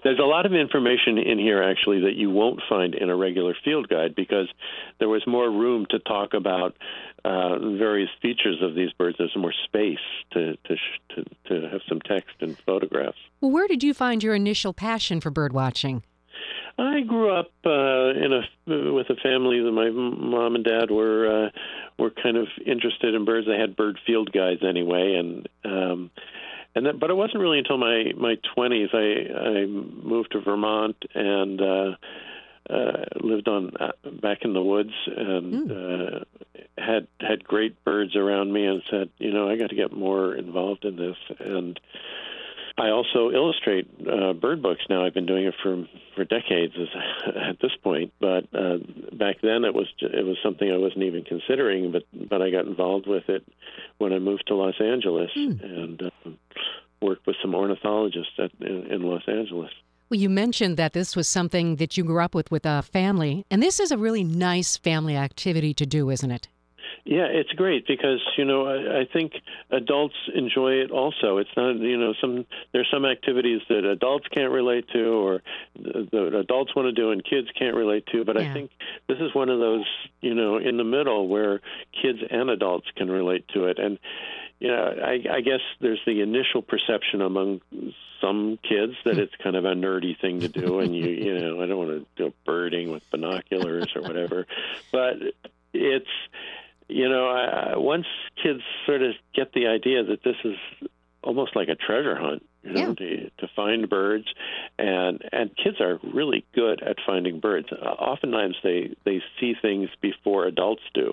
There's a lot of information in here, actually, that you won't find in a regular field guide because there was more room to talk about various features of these birds. There's more space to have some text and photographs. Well, where did you find your initial passion for bird watching? I grew up with a family that my mom and dad were kind of interested in birds. They had bird field guides anyway, but it wasn't really until my 20s I moved to Vermont and lived back in the woods and had great birds around me and said, I got to get more involved in this. And I also illustrate bird books now. I've been doing it for decades at this point, but back then it was something I wasn't even considering. But I got involved with it when I moved to Los Angeles and worked with some ornithologists in Los Angeles. Well, you mentioned that this was something that you grew up with a family, and this is a really nice family activity to do, isn't it? Yeah, it's great because, I think adults enjoy it also. It's not, there's some activities that adults can't relate to or that adults want to do and kids can't relate to. But I think this is one of those, in the middle where kids and adults can relate to it. And, I guess there's the initial perception among some kids that it's kind of a nerdy thing to do. And, I don't want to go birding with binoculars or whatever. But it's... once kids sort of get the idea that this is almost like a treasure hunt, to find birds, and kids are really good at finding birds. Oftentimes they see things before adults do.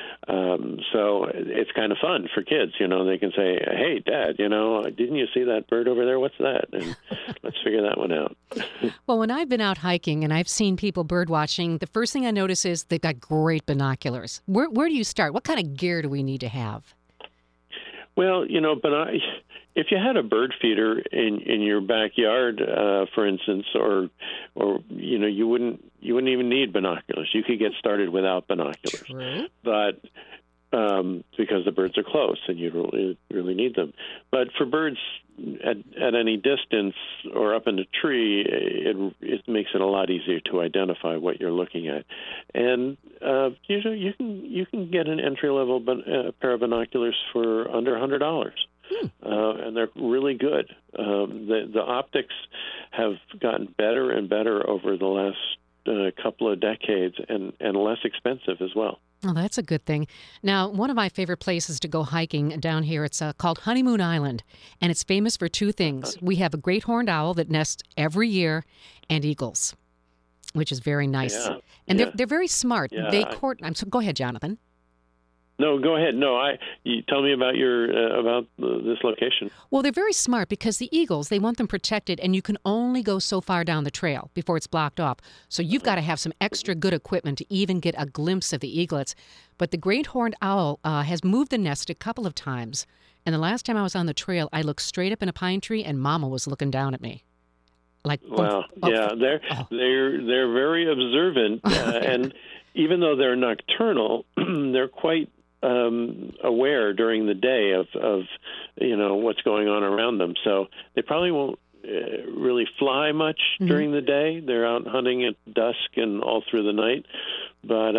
So it's kind of fun for kids, they can say, hey, Dad, didn't you see that bird over there? What's that? And let's figure that one out. Well, when I've been out hiking and I've seen people bird watching, the first thing I notice is they've got great binoculars. Where do you start? What kind of gear do we need to have? Well, if you had a bird feeder in your backyard, for instance, or you wouldn't even need binoculars. You could get started without binoculars. True. But because the birds are close and you really need them. But for birds at any distance or up in a tree, it makes it a lot easier to identify what you're looking at. And you can get an entry-level pair of binoculars for under $100. And they're really good. The optics have gotten better and better over the last couple of decades and less expensive as well. Oh, that's a good thing. Now, one of my favorite places to go hiking down here, it's called Honeymoon Island, and it's famous for two things. We have a great horned owl that nests every year and eagles, which is very nice. Yeah. And they're very smart. Yeah. They court. So go ahead, Jonathan. No, go ahead. No, you tell me about about this location. Well, they're very smart because the eagles, they want them protected, and you can only go so far down the trail before it's blocked off. So you've got to have some extra good equipment to even get a glimpse of the eaglets. But the great horned owl has moved the nest a couple of times, and the last time I was on the trail, I looked straight up in a pine tree, and Mama was looking down at me. Wow, they're very observant, and even though they're nocturnal, they're quite aware during the day of what's going on around them. So they probably won't really fly much during the day. They're out hunting at dusk and all through the night. But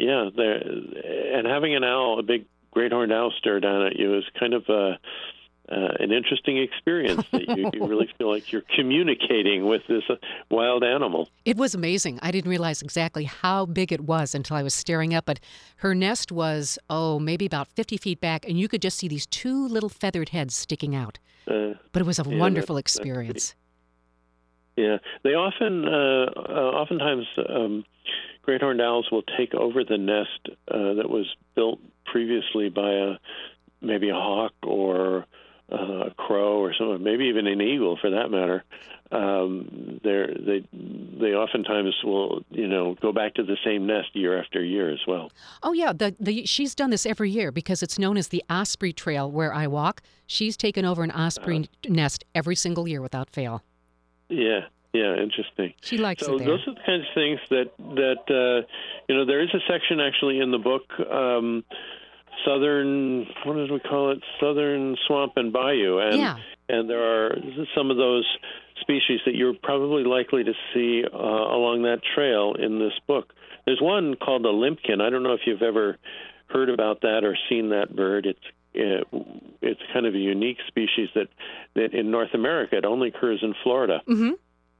and having a big great horned owl stare down at you is kind of an interesting experience that you really feel like you're communicating with this wild animal. It was amazing. I didn't realize exactly how big it was until I was staring up. But her nest was, maybe about 50 feet back, and you could just see these two little feathered heads sticking out. But it was a wonderful experience. Yeah. They oftentimes great horned owls will take over the nest that was built previously by maybe a hawk or a crow or something, maybe even an eagle for that matter. They oftentimes will, go back to the same nest year after year as well. Oh yeah, she's done this every year because it's known as the Osprey Trail where I walk. She's taken over an osprey nest every single year without fail. Yeah, interesting. She likes it there. So those are the kinds of things that there is a section actually in the book. Southern, what did we call it? Southern Swamp and Bayou. And there are some of those species that you're probably likely to see along that trail in this book. There's one called the limpkin. I don't know if you've ever heard about that or seen that bird. It's kind of a unique species that in North America it only occurs in Florida. Mm-hmm.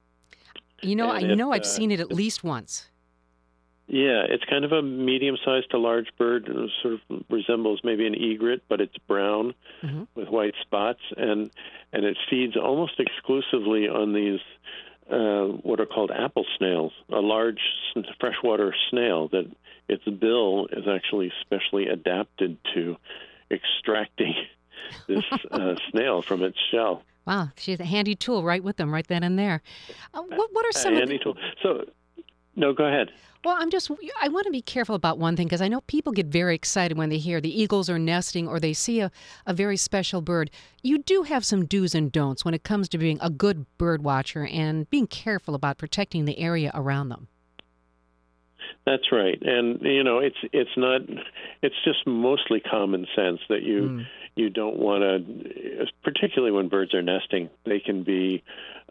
I've seen it at least once. Yeah, it's kind of a medium-sized to large bird. It sort of resembles maybe an egret, but it's brown with white spots, and it feeds almost exclusively on these what are called apple snails, a large freshwater snail that its bill is actually specially adapted to extracting this snail from its shell. Wow, she's a handy tool right with them, right then and there. What are some handy tool? So, no, go ahead. Well, I want to be careful about one thing because I know people get very excited when they hear the eagles are nesting or they see a very special bird. You do have some do's and don'ts when it comes to being a good bird watcher and being careful about protecting the area around them. That's right. And, it's just mostly common sense that you don't want to, particularly when birds are nesting, they can be,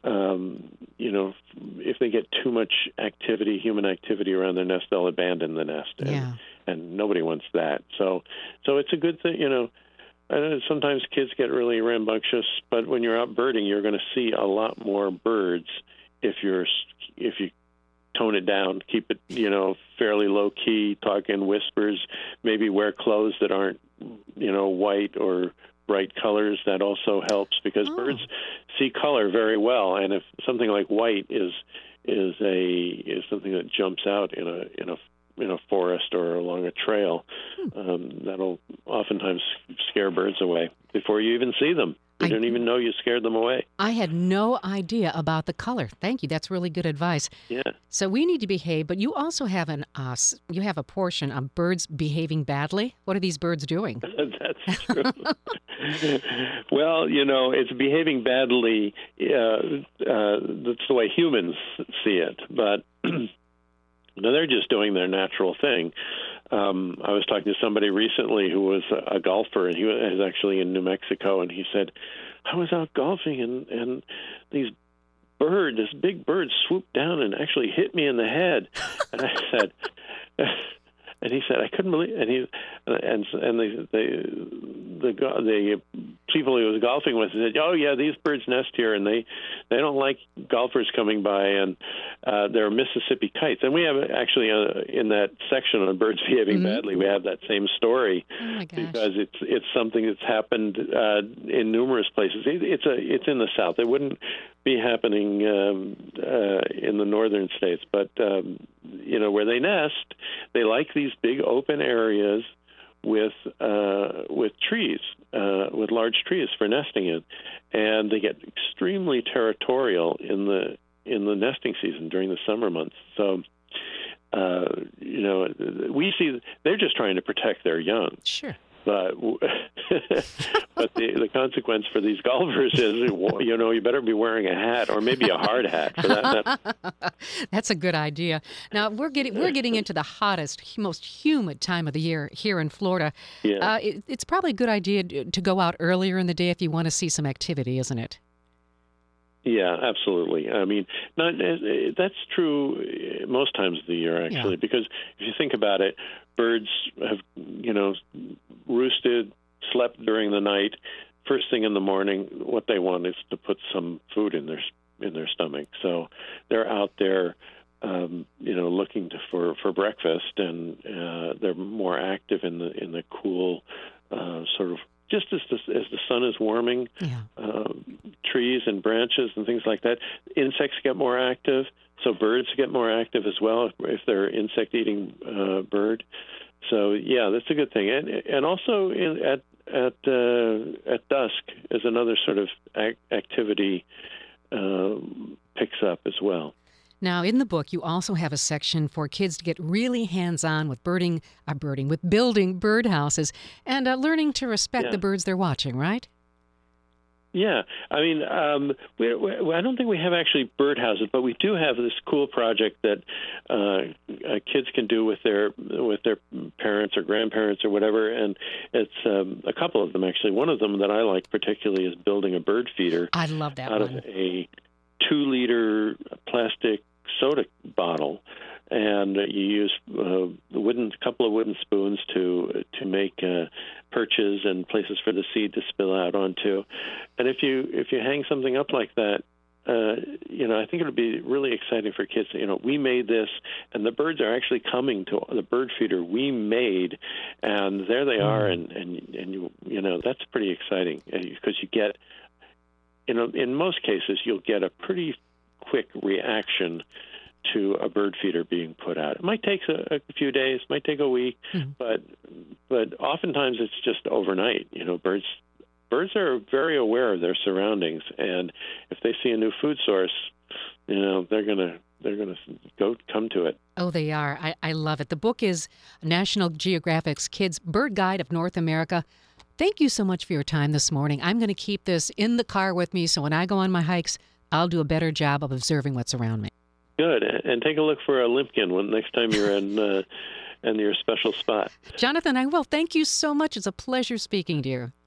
if they get too much human activity around their nest, they'll abandon the nest. And nobody wants that. So it's a good thing, I know sometimes kids get really rambunctious, but when you're out birding, you're going to see a lot more birds if you tone it down, keep it, fairly low key, talk in whispers, maybe wear clothes that aren't, white or bright colors. That also helps because birds see color very well, and if something like white is something that jumps out in a forest or along a trail, that'll oftentimes scare birds away before you even see them. You don't even know you scared them away. I had no idea about the color. Thank you. That's really good advice. Yeah. So we need to behave, but you also have a portion of birds behaving badly. What are these birds doing? That's true. Well, it's behaving badly. That's the way humans see it, but they're just doing their natural thing. I was talking to somebody recently who was a golfer, and he was actually in New Mexico, and he said, I was out golfing, and this big bird swooped down and actually hit me in the head. And I said, and he said, I couldn't believe it. The people he was golfing with said, oh, yeah, these birds nest here, and they don't like golfers coming by, and they're Mississippi kites. And we have actually in that section on birds behaving badly, we have that same story because it's something that's happened in numerous places. It's in the South. It wouldn't be happening in the northern states, but where they nest, they like these big open areas with trees, with large trees for nesting in, and they get extremely territorial in the nesting season during the summer months. So, we see they're just trying to protect their young. Sure. But the consequence for these golfers is, you better be wearing a hat or maybe a hard hat for that matter. That's a good idea. Now we're getting into the hottest, most humid time of the year here in Florida. Yeah. It's probably a good idea to go out earlier in the day if you want to see some activity, isn't it? Yeah, absolutely. I mean, that's true most times of the year, actually, because if you think about it, birds have, roosted, slept during the night. First thing in the morning, what they want is to put some food in their stomach. So they're out there, looking for breakfast, and they're more active in the cool sort of. Just as the sun is warming trees and branches and things like that, insects get more active. So birds get more active as well if they're insect-eating bird. So yeah, that's a good thing. And also at dusk is another sort of activity picks up as well. Now, in the book, you also have a section for kids to get really hands-on with building birdhouses and learning to respect the birds they're watching, right? Yeah. I mean, I don't think we have actually birdhouses, but we do have this cool project that kids can do with their parents or grandparents or whatever, and it's a couple of them, actually. One of them that I like particularly is building a bird feeder. I love that out one. of a 2-liter plastic soda bottle, and you use couple of wooden spoons to make perches and places for the seed to spill out onto. And if you hang something up like that, I think it would be really exciting for kids. We made this, and the birds are actually coming to the bird feeder we made, and there they are, and that's pretty exciting because you get, in most cases you'll get a pretty quick reaction to a bird feeder being put out. It might take a few days, might take a week, but oftentimes it's just overnight. Birds are very aware of their surroundings, and if they see a new food source, they're gonna come to it. Oh, they are. I love it. The book is National Geographic's Kids Bird Guide of North America. Thank you so much for your time this morning. I'm going to keep this in the car with me, so when I go on my hikes, I'll do a better job of observing what's around me. Good, and take a look for a limpkin next time you're in your special spot. Jonathan, I will. Thank you so much. It's a pleasure speaking to you.